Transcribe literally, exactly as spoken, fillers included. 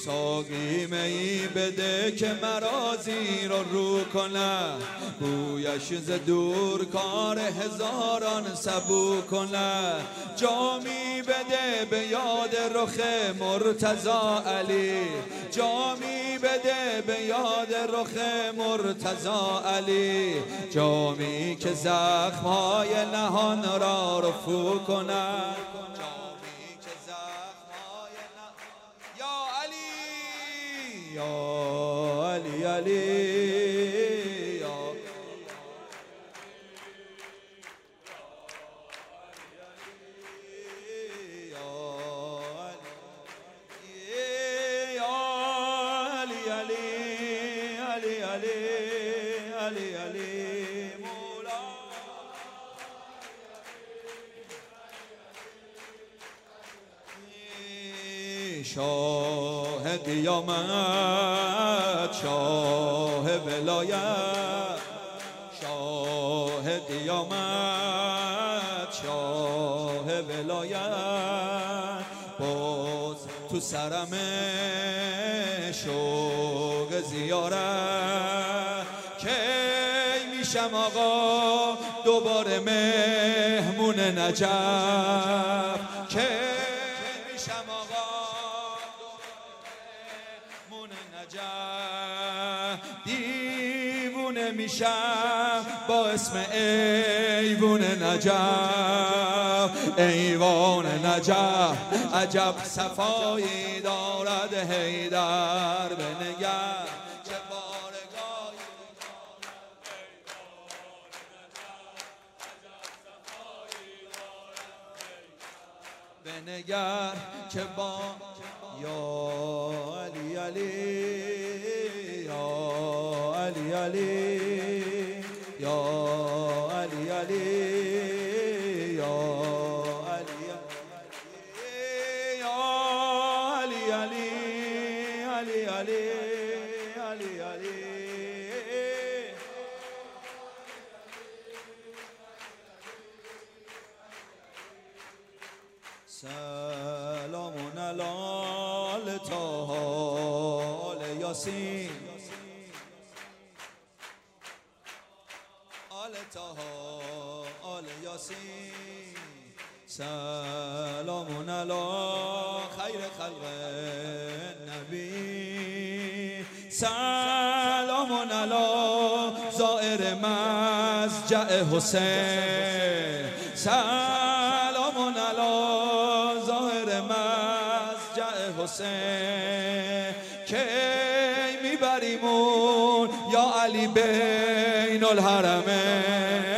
ساقی می بده که مرازی رو رو کنه، بویش ز دور کار هزاران سبو کنه. جامی بده به یاد رخ مرتضی علی، جامی بده به یاد رخ مرتضی علی، جامی که زخم‌های نهان را رفو کند. جامی که زخم‌های نهان، یا علی یا علی علی شاه قیامت، شاه ولایت، شاه قیامت، شاه ولایت. باز تو سرم شوق زیارت، کی میشم آقا دوباره مهمون نجف، کی میشم آقا دیوونه میشم با اسم ایوون نجف. ایوان نجف عجب صفایی دارد حیدر، بنگر چه بارگاهی بنگر چه با یا علی علی علی علی یا علی علی یا علی یا علی علی علی علی علی علی. سلام علی طه آل یاسین، آل طه آل یاسین. سلام علی خیر خلق نبی، سلام علی زائر مضجع حسین، سلام علی زائر مضجع حسین. کی میبریمون یا علی بین الحرمین،